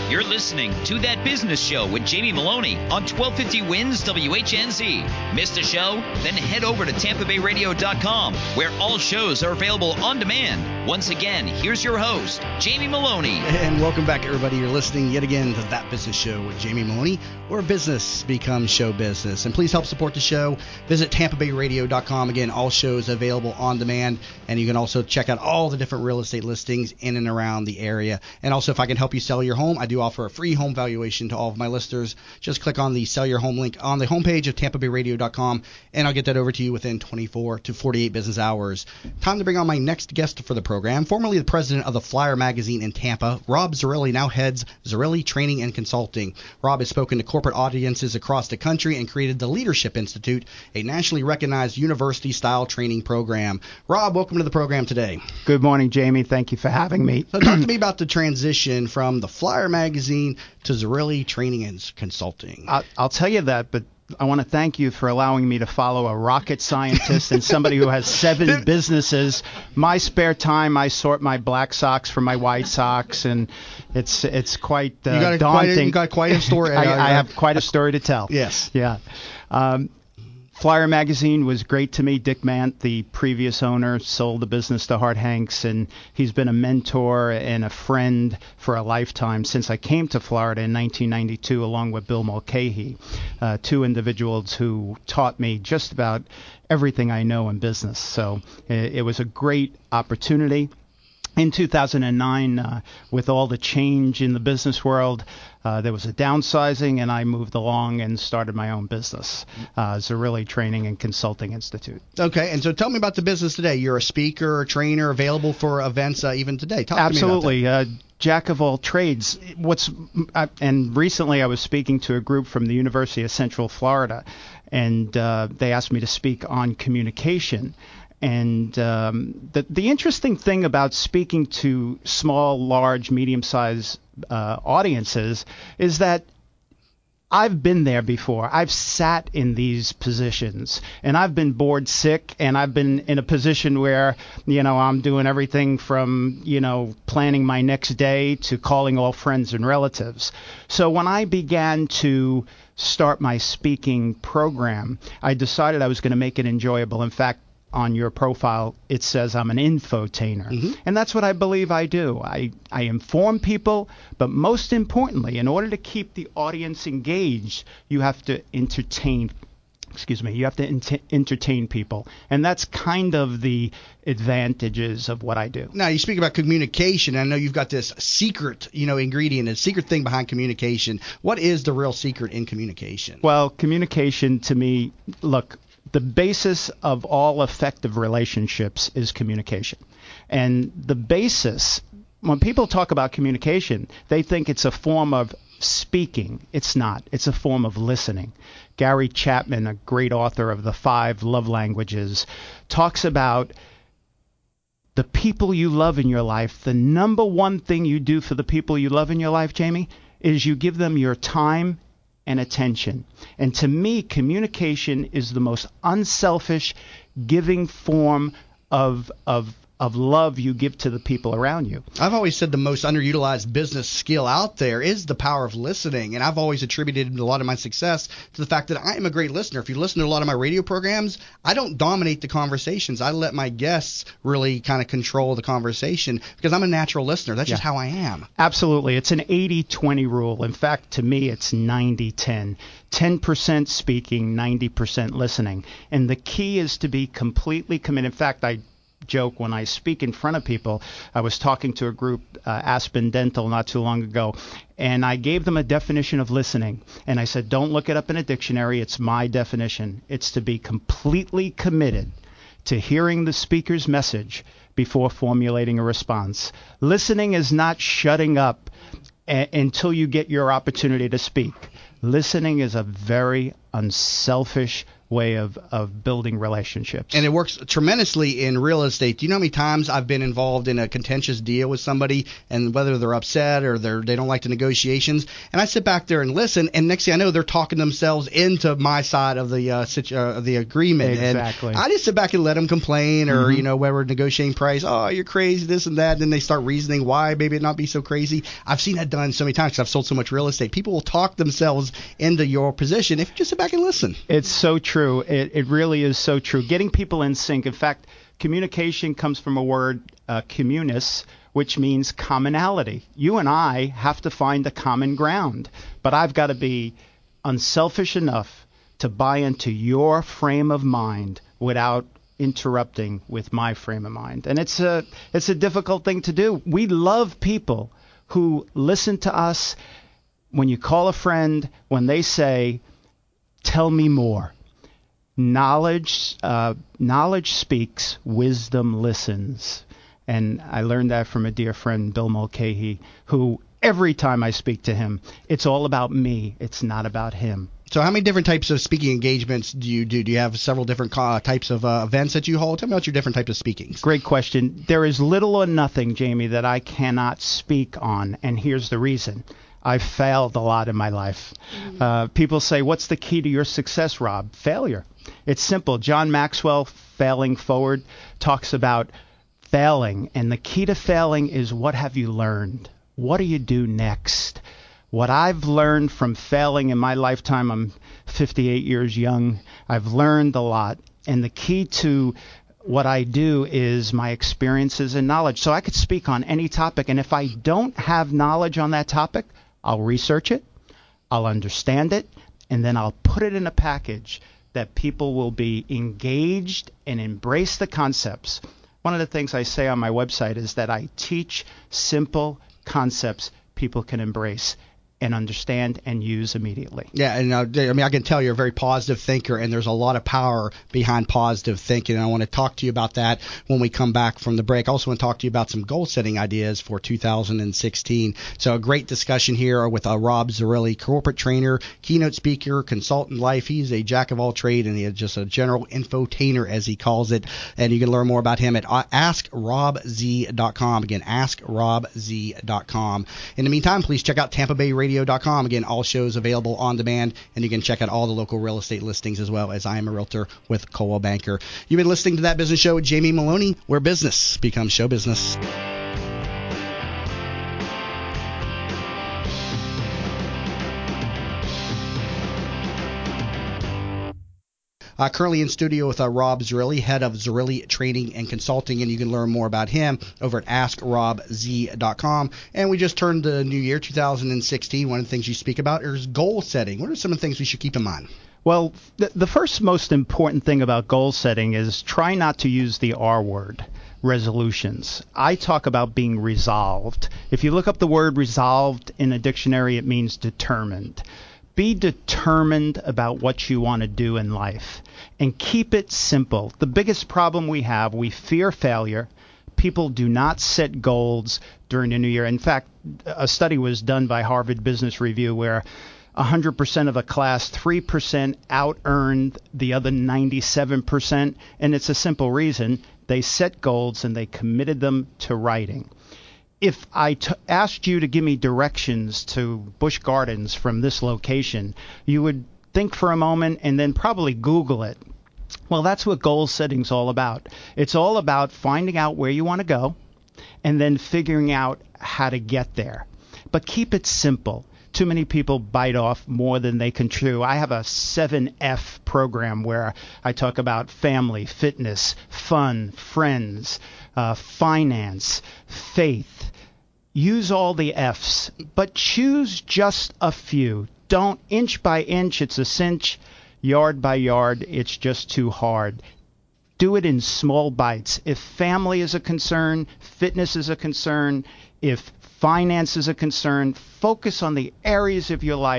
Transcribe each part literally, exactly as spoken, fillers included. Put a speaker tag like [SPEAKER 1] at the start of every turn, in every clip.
[SPEAKER 1] You're listening to That Business Show with Jamie Maloney on twelve fifty Wins W H N Z. Missed a show? Then head over to tampa bay radio dot com, where all shows are available on demand. Once again, here's your host, Jamie Maloney.
[SPEAKER 2] And welcome back, everybody. You're listening yet again to That Business Show with Jamie Maloney, where business becomes show business. And please help support the show. Visit tampa bay radio dot com. Again, all shows available on demand. And you can also check out all the different real estate listings in and around the area. And also, if I can help you sell your home, I do offer a free home valuation to all of my listeners. Just click on the Sell Your Home link on the homepage of tampa bay radio dot com, and I'll get that over to you within twenty-four to forty-eight business hours. Time to bring on my next guest for the program. Formerly the president of the Flyer magazine in Tampa, Rob Zerilli now heads Zerilli Training and Consulting. Rob has spoken to corporate audiences across the country and created the Leadership Institute, a nationally recognized university-style training program. Rob, welcome to the program today.
[SPEAKER 3] Good morning, Jamie. Thank you for having me.
[SPEAKER 2] So talk to me about the transition from the Flyer magazine to Zerilli Training and Consulting.
[SPEAKER 3] I'll, I'll tell you that, but I want to thank you for allowing me to follow a rocket scientist and somebody who has seven businesses. My spare time, I sort my black socks from my white socks, and it's it's quite uh,
[SPEAKER 2] you got
[SPEAKER 3] daunting.
[SPEAKER 2] Quite a, you got quite a story.
[SPEAKER 3] I, I have quite a story to tell.
[SPEAKER 2] Yes.
[SPEAKER 3] Yeah. Um, Flyer magazine was great to me. Dick Mant, the previous owner, sold the business to Hart Hanks, and he's been a mentor and a friend for a lifetime since I came to Florida in nineteen ninety-two, along with Bill Mulcahy, uh, two individuals who taught me just about everything I know in business. So it, it was a great opportunity. In two thousand nine, uh, with all the change in the business world, uh, there was a downsizing, and I moved along and started my own business, uh, Zerilli Training and Consulting Institute.
[SPEAKER 2] Okay, and so tell me about the business today. You're a speaker, a trainer, available for events uh, even today. Talk
[SPEAKER 3] Absolutely.
[SPEAKER 2] to me about that.
[SPEAKER 3] Uh, jack of all trades. What's uh, and recently I was speaking to a group from the University of Central Florida, and uh, they asked me to speak on communication. And um, the the interesting thing about speaking to small, large, medium-sized uh, audiences is that I've been there before. I've sat in these positions, and I've been bored sick, and I've been in a position where, you know, I'm doing everything from, you know, planning my next day to calling all friends and relatives. So when I began to start my speaking program, I decided I was going to make it enjoyable. In fact, on your profile, it says I'm an infotainer. Mm-hmm. And that's what I believe I do. I, I inform people, but most importantly, in order to keep the audience engaged, you have to entertain Excuse me, you have to ent- entertain people. And that's kind of the advantages of what I do.
[SPEAKER 2] Now, you speak about communication. I know you've got this secret, you know, ingredient, a secret thing behind communication. What is the real secret in communication?
[SPEAKER 3] Well, communication to me, look, the basis of all effective relationships is communication. And the basis, when people talk about communication, they think it's a form of speaking. It's not. It's a form of listening. Gary Chapman, a great author of The Five Love Languages, talks about the people you love in your life. The number one thing you do for the people you love in your life, Jamie, is you give them your time and attention. And to me, communication is the most unselfish, giving form of of of love you give to the people around you.
[SPEAKER 2] I've always said the most underutilized business skill out there is the power of listening, and I've always attributed a lot of my success to the fact that I am a great listener. If you listen to a lot of my radio programs, I don't dominate the conversations. I let my guests really kind of control the conversation because I'm a natural listener. That's yeah. just how I am.
[SPEAKER 3] Absolutely. It's an eighty twenty rule. In fact, to me, it's ninety ten. ten percent speaking, ninety percent listening. And the key is to be completely committed. In fact, I joke when I speak in front of people. I was talking to a group, uh, Aspen Dental, not too long ago, and I gave them a definition of listening. And I said, don't look it up in a dictionary. It's my definition. It's to be completely committed to hearing the speaker's message before formulating a response. Listening is not shutting up a- until you get your opportunity to speak. Listening is a very unselfish way of, of building relationships.
[SPEAKER 2] And it works tremendously in real estate. Do you know how many times I've been involved in a contentious deal with somebody, and whether they're upset or they're, they don't like the negotiations, and I sit back there and listen, and next thing I know, they're talking themselves into my side of the uh, situ- uh, of the agreement.
[SPEAKER 3] Exactly.
[SPEAKER 2] And I just sit back and let them complain, or,
[SPEAKER 3] Mm-hmm.
[SPEAKER 2] you know, where we're negotiating price, oh, you're crazy, this and that, and then they start reasoning why maybe it not be so crazy. I've seen that done so many times because I've sold so much real estate. People will talk themselves into your position if you just sit back and listen.
[SPEAKER 3] It's so true. It, it really is so true. Getting people in sync. In fact, communication comes from a word, uh, communis, which means commonality. You and I have to find a common ground, but I've got to be unselfish enough to buy into your frame of mind without interrupting with my frame of mind. And it's a it's a difficult thing to do. We love people who listen to us. When you call a friend, when they say, tell me more. Knowledge, uh, knowledge speaks, wisdom listens. And I learned that from a dear friend, Bill Mulcahy, who every time I speak to him, it's all about me. It's not about him.
[SPEAKER 2] So how many different types of speaking engagements do you do? Do you have several different uh, types of uh, events that you hold? Tell me about your different types of speakings.
[SPEAKER 3] Great question. There is little or nothing, Jamie, that I cannot speak on, and here's the reason. I've failed a lot in my life. Mm-hmm. Uh, people say, what's the key to your success, Rob? Failure. It's simple. John Maxwell, Failing Forward, talks about failing, and the key to failing is what have you learned? What do you do next? What I've learned from failing in my lifetime, I'm fifty-eight years young, I've learned a lot, and the key to what I do is my experiences and knowledge. So I could speak on any topic, and if I don't have knowledge on that topic, I'll research it, I'll understand it, and then I'll put it in a package that people will be engaged and embrace the concepts. One of the things I say on my website is that I teach simple concepts people can embrace and understand and use immediately.
[SPEAKER 2] Yeah, and uh, I mean, I can tell you're a very positive thinker, and there's a lot of power behind positive thinking. And I want to talk to you about that when we come back from the break. I also want to talk to you about some goal-setting ideas for two thousand sixteen. So a great discussion here with uh, Rob Zerilli, corporate trainer, keynote speaker, consultant life. He's a jack of all trade, and he's just a general infotainer, as he calls it. And you can learn more about him at ask rob z dot com. Again, ask rob z dot com. In the meantime, please check out Tampa Bay Radio. Again, all shows available on demand, and you can check out all the local real estate listings as well, as I am a realtor with Coldwell Banker. You've been listening to That Business Show with Jamie Maloney, where business becomes show business. Uh, currently in studio with uh, Rob Zerilli, head of Zerilli Training and Consulting, and you can learn more about him over at ask rob z dot com. And we just turned the new year, two thousand sixteen. One of the things you speak about is goal setting. What are some of the things we should keep in mind?
[SPEAKER 3] Well, the, the first most important thing about goal setting is try not to use the R word, resolutions. I talk about being resolved. If you look up the word resolved in a dictionary, it means determined. Be determined about what you want to do in life and keep it simple. The biggest problem we have, we fear failure. People do not set goals during the new year. In fact, a study was done by Harvard Business Review where one hundred percent of a class, three percent out-earned the other ninety-seven percent. And it's a simple reason. They set goals and they committed them to writing. If I t- asked you to give me directions to Busch Gardens from this location, you would think for a moment and then probably Google it. Well, that's what goal setting's all about. It's all about finding out where you want to go and then figuring out how to get there. But keep it simple. Too many people bite off more than they can chew. I have a seven F program where I talk about family, fitness, fun, friends, uh, finance, faith. Use all the F's, but choose just a few. Don't inch by inch, it's a cinch. Yard by yard, it's just too hard. Do it in small bites. If family is a concern, fitness is a concern, if finance is a concern, focus on the areas of your life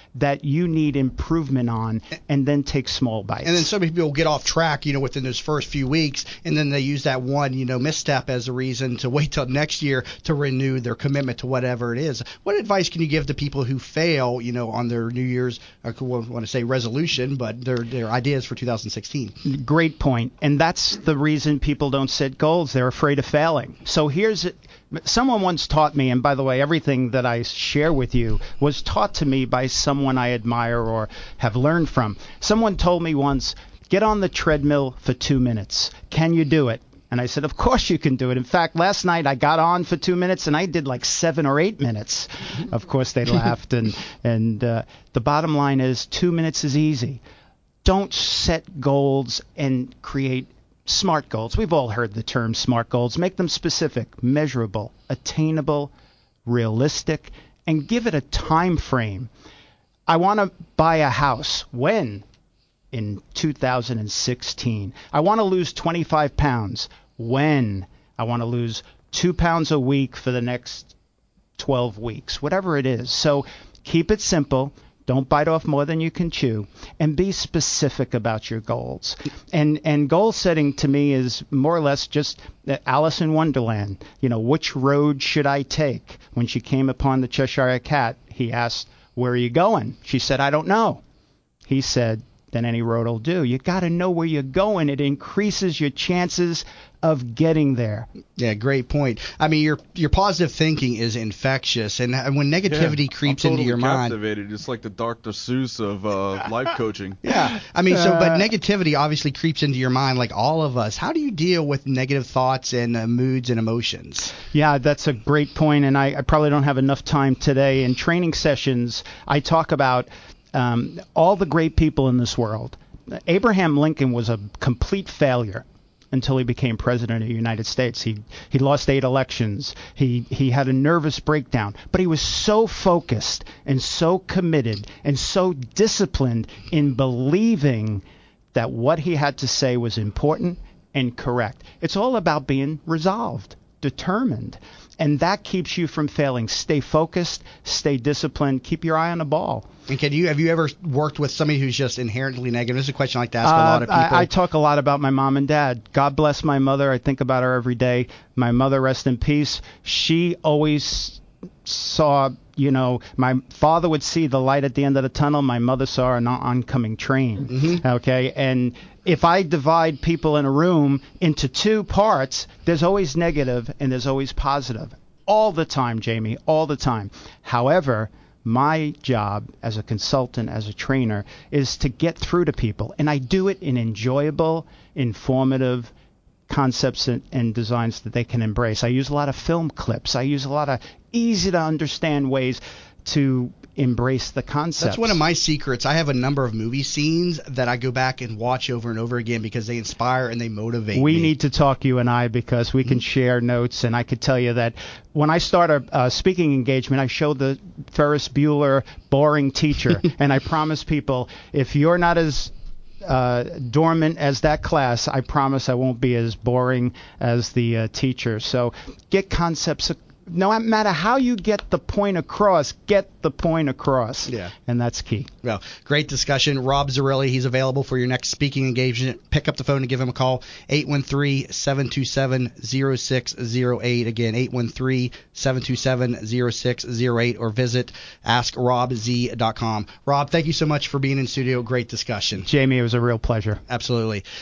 [SPEAKER 3] that you need improvement on, and then take small bites.
[SPEAKER 2] And then so many people get off track, you know, within those first few weeks, and then they use that one, you know, misstep as a reason to wait till next year to renew their commitment to whatever it is. What advice can you give to people who fail, you know, on their New Year's, I want to say resolution, but their their ideas for two thousand sixteen?
[SPEAKER 3] Great point. And that's the reason people don't set goals. They're afraid of failing. So here's it. Someone once taught me, and by the way, everything that I share with you was taught to me by someone I admire or have learned from. Someone told me once, get on the treadmill for two minutes. Can you do it? And I said, of course you can do it. In fact, last night I got on for two minutes and I did like seven or eight minutes. Of course, they laughed. And, and uh, the bottom line is two minutes is easy. Don't set goals and create SMART goals. We've all heard the term SMART goals. Make them specific, measurable, attainable, realistic, and give it a time frame. I want to buy a house. When? In two thousand sixteen. I want to lose twenty-five pounds. When? I want to lose two pounds a week for the next twelve weeks, whatever it is. So keep it simple. Don't bite off more than you can chew, and be specific about your goals. And and goal setting to me is more or less just Alice in Wonderland. You know, which road should I take? When she came upon the Cheshire Cat, he asked, where are you going? She said, I don't know. He said, then any road will do. You got to know where you're going. It increases your chances of getting there.
[SPEAKER 2] Yeah, great point. I mean, your your positive thinking is infectious, and when negativity
[SPEAKER 4] yeah,
[SPEAKER 2] creeps
[SPEAKER 4] I'm totally
[SPEAKER 2] into your mind,
[SPEAKER 4] captivated. It's like the Doctor Seuss of uh, life coaching.
[SPEAKER 2] Yeah, I mean, so but negativity obviously creeps into your mind, like all of us. How do you deal with negative thoughts and uh, moods and emotions?
[SPEAKER 3] Yeah, that's a great point, and I, I probably don't have enough time today. In training sessions, I talk about um, all the great people in this world. Abraham Lincoln was a complete failure until he became president of the United States. He he lost eight elections. He he had a nervous breakdown, but he was so focused and so committed and so disciplined in believing that what he had to say was important and correct. It's all about being resolved, determined, and that keeps you from failing. Stay focused, stay disciplined, keep your eye on the ball.
[SPEAKER 2] And can you have you ever worked with somebody who's just inherently negative? This is a question I like to ask uh, a lot of people.
[SPEAKER 3] I, I talk a lot about my mom and dad. God bless my mother. I think about her every day. My mother, rest in peace. She always saw, you know, my father would see the light at the end of the tunnel. My mother saw an oncoming train. Mm-hmm. Okay, and if I divide people in a room into two parts, there's always negative and there's always positive. All the time, Jamie, all the time. However, my job as a consultant, as a trainer, is to get through to people. And I do it in enjoyable, informative concepts and, and designs that they can embrace. I use a lot of film clips. I use a lot of easy to understand ways to embrace the concept.
[SPEAKER 2] That's one of my secrets. I have a number of movie scenes that I go back and watch over and over again because they inspire and they motivate
[SPEAKER 3] we
[SPEAKER 2] me.
[SPEAKER 3] need to talk, you and I, because we can share notes, and I could tell you that when I start a uh, speaking engagement, I show the Ferris Bueller boring teacher, and I promise people, if you're not as uh, dormant as that class, I promise I won't be as boring as the uh, teacher. So get concepts. No matter how you get the point across, get the point across.
[SPEAKER 2] Yeah.
[SPEAKER 3] And that's key.
[SPEAKER 2] Well, great discussion. Rob Zarrilli, he's available for your next speaking engagement. Pick up the phone and give him a call, eight one three, seven two seven, zero six zero eight. Again, eight one three, seven two seven, zero six zero eight, or visit ask rob z dot com. Rob, thank you so much for being in studio. Great discussion.
[SPEAKER 3] Jamie, it was a real pleasure.
[SPEAKER 2] Absolutely.